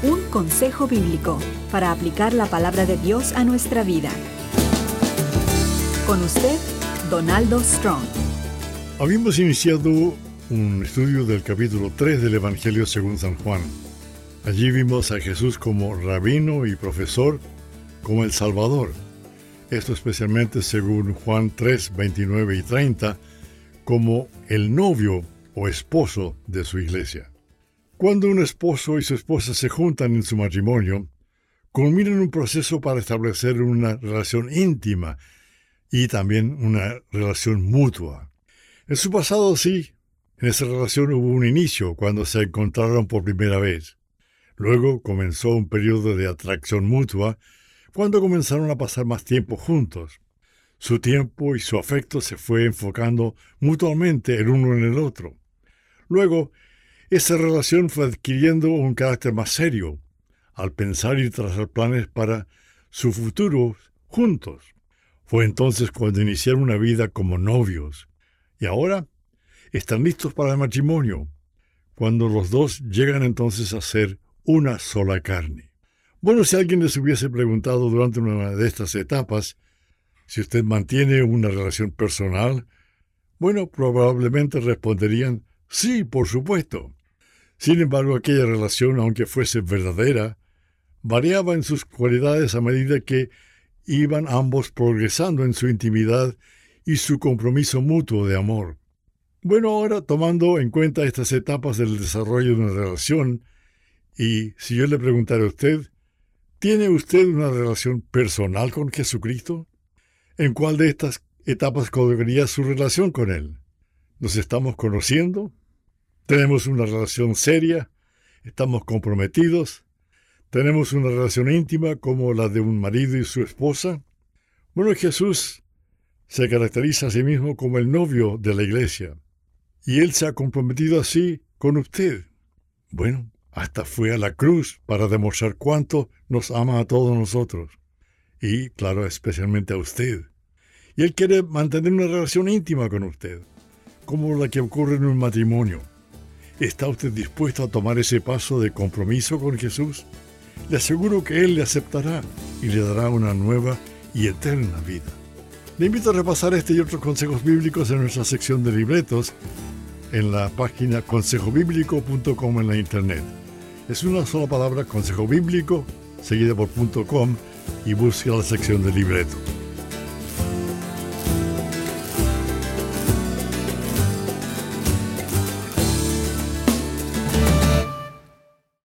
Un consejo bíblico para aplicar la palabra de Dios a nuestra vida. Con usted, Donaldo Strong. Habíamos iniciado un estudio del capítulo 3 del Evangelio según San Juan. Allí vimos a Jesús como rabino y profesor, como el Salvador. Esto especialmente según Juan 3, 29 y 30, como el novio o esposo de su iglesia. Cuando un esposo y su esposa se juntan en su matrimonio, culminan un proceso para establecer una relación íntima y también una relación mutua. En su pasado, sí, en esa relación hubo un inicio cuando se encontraron por primera vez. Luego comenzó un periodo de atracción mutua cuando comenzaron a pasar más tiempo juntos. Su tiempo y su afecto se fue enfocando mutuamente el uno en el otro. Luego, esa relación fue adquiriendo un carácter más serio, al pensar y trazar planes para su futuro juntos. Fue entonces cuando iniciaron una vida como novios. Y ahora están listos para el matrimonio, cuando los dos llegan entonces a ser una sola carne. Bueno, si alguien les hubiese preguntado durante una de estas etapas si usted mantiene una relación personal, bueno, probablemente responderían sí, por supuesto. Sin embargo, aquella relación, aunque fuese verdadera, variaba en sus cualidades a medida que iban ambos progresando en su intimidad y su compromiso mutuo de amor. Bueno, ahora tomando en cuenta estas etapas del desarrollo de una relación, y si yo le preguntara a usted, ¿tiene usted una relación personal con Jesucristo? ¿En cuál de estas etapas colocaría su relación con Él? ¿Nos estamos conociendo? ¿Tenemos una relación seria? ¿Estamos comprometidos? ¿Tenemos una relación íntima como la de un marido y su esposa? Bueno, Jesús se caracteriza a sí mismo como el novio de la iglesia. Y Él se ha comprometido así con usted. Bueno, hasta fue a la cruz para demostrar cuánto nos ama a todos nosotros. Y, claro, especialmente a usted. Y Él quiere mantener una relación íntima con usted, como la que ocurre en un matrimonio. ¿Está usted dispuesto a tomar ese paso de compromiso con Jesús? Le aseguro que Él le aceptará y le dará una nueva y eterna vida. Le invito a repasar este y otros consejos bíblicos en nuestra sección de libretos en la página consejobíblico.com en la internet. Es una sola palabra, consejo bíblico, seguida por .com, y busque la sección de libretos.